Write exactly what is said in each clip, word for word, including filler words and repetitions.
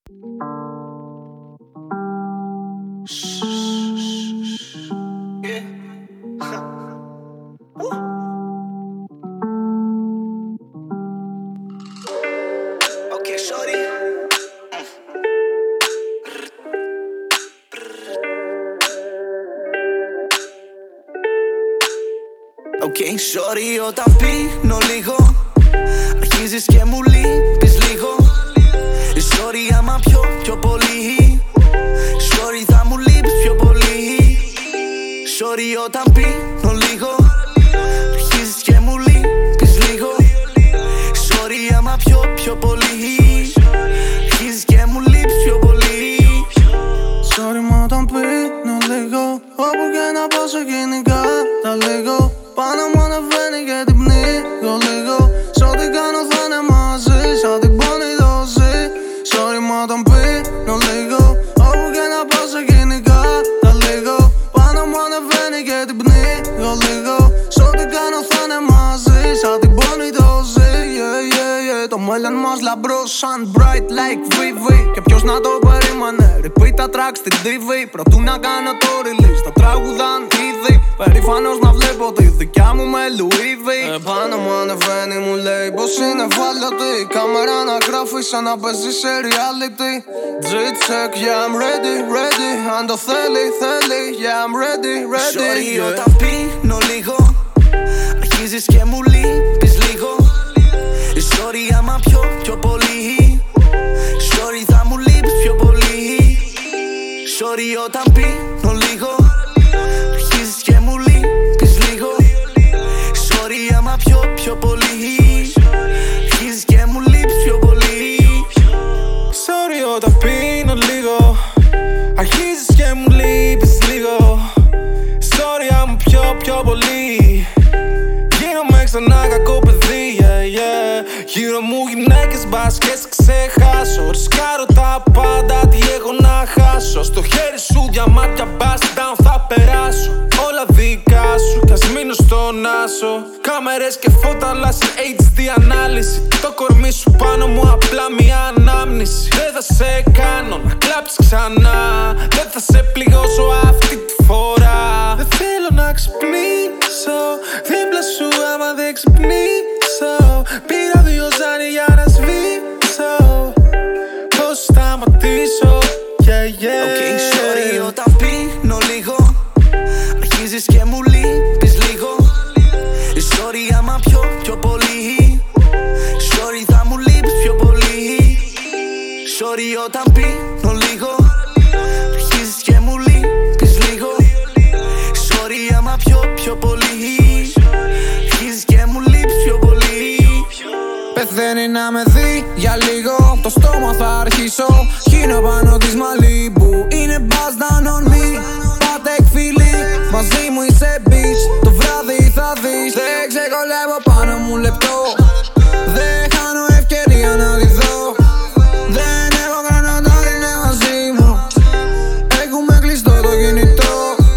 Okay, shorty. Okay, shorty, όταν πίνω λίγο αρχίζεις και μου λείπεις λίγο. Shorty, άμα πιο πιο πολύ Shorty, θα μου λείπεις πιο πολύ. Shorty, όταν πίνω λίγο αρχίζεις και μου λείπεις λίγο. Shorty, άμα πιο πιο πολύ αρχίζεις και μου λείπεις πιο πολύ. Sorry, μα όταν πίνω λίγο όπου και να πάω γενικά τα λίγο. Πάνω μου ανεβαίνει και την πνίγω λίγο. Σ' ό,τι κάνω θα είναι μαζί, σαν την πόνη δόση. Sorry, μα όταν πίνω λίγο όπου και να πάω γενικά τα λίγο. Πάνω μου ανεβαίνει και την πνίγω λίγο. Σ' ό,τι κάνω θα είναι μαζί, σαν την πόνη δόση. Yeah, yeah, yeah. Το μέλλον μας λαμπρό σαν bright like βι βι. Και ποιος να το περίμενε, repeat τα tracks στην τι βι. Προτού να κάνω το release, τα τραγουδάν ήδη. Περήφανος να βλέπω τη δικιά μου με Louis V. Επάνω μου ανεβαίνει, μου λέει πως είναι ευάλωτη. Κάμερα να γράφει σαν να παίζει σε reality. G-check, yeah I'm ready, ready. Αν το θέλει, θέλει, yeah I'm ready, ready. Shorty, yeah. Όταν πίνω λίγο αρχίζεις και μου λείπεις λίγο. Shorty, άμα πιο πιο πολύ Shorty, θα μου λείπεις πιο πολύ. Shorty, όταν πίνω λίγο αρχίζεις και μου λείπεις λίγο. Shorty, άμα πιο πιο πολύ αρχίζεις και μου λείπεις πιο πολύ. Sorry, όταν πίνω λίγο αρχίζεις και μου λείπεις λίγο. Sorry, άμα πιο πιο πολύ γίνομαι ξανά κακό παιδί, yeah, yeah. Γύρω μου γυναίκες μπας και σε ξεχάσω. Ρισκάρω τα πάντα, τι έχω να χάσω. Στο χέρι σου διαμάτια bust down θα περάσω. Όλα δικά σου κι ας μείνω στον άσο. Κάμερες και φώτα αλλά σε έιτς ντι ανάλυση. Το κορμί σου πάνω μου απλά μια ανάμνηση. Δεν θα σε κάνω να κλάψεις ξανά. Δεν θα σε πληγώσω αυτή τη φορά. Δεν θέλω να ξυπνήσω δίπλα σου άμα δεν ξυπνήσω. Πήρα δύο ζάρι για να σβήσω. Πώς σταματήσω, yeah, yeah. Okay, sorry, όταν πίνω λίγο αρχίζεις και μου λείπεις λίγο. Sorry, άμα πιο πιο πολύ Sorry, θα μου λείπεις πιο πολύ. Sorry, όταν πίνω λίγο αρχίζεις και μου λείπεις λίγο. Sorry, άμα πιο πιο πολύ αρχίζεις και μου λείπεις πιο πολύ. Πεθαίνει να με δει για λίγο. Το στόμα θα αρχίσω. Χύνω πάνω της Μαλίμπου. Είναι buzz down on me. Πάτε εκφυλί. Μαζί μου είσαι bitch. Το βράδυ θα δεις. Δεν ξεκολλεύω πάνω μου λεπτό. Δεν χάνω ευκαιρία να τη δω. Δεν έχω χρόνο να είναι μαζί μου. Έχουμε κλειστό το κινητό.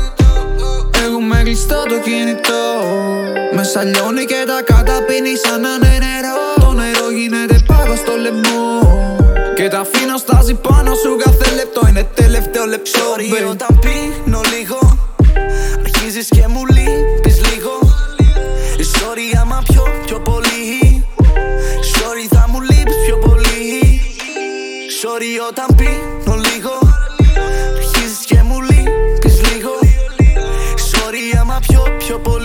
Έχουμε κλειστό το κινητό. Με σαλιώνει και τα καταπίνει σαν να είναι νερό. Το νερό γίνεται πάγο στο λαιμό. Και τα αφήνω στάζει πάνω σου κάθε λεπτό. Είναι τελευταίο λεπτό. Sorry, όταν πίνω λίγο αρχίζεις και μου λείπεις λίγο. Sorry, άμα πιο πιο πολύ Sorry, θα μου λείπεις πιο πολύ. Sorry, όταν πίνω λίγο αρχίζεις και μου λείπεις λίγο. Sorry, άμα πιο πιο πολύ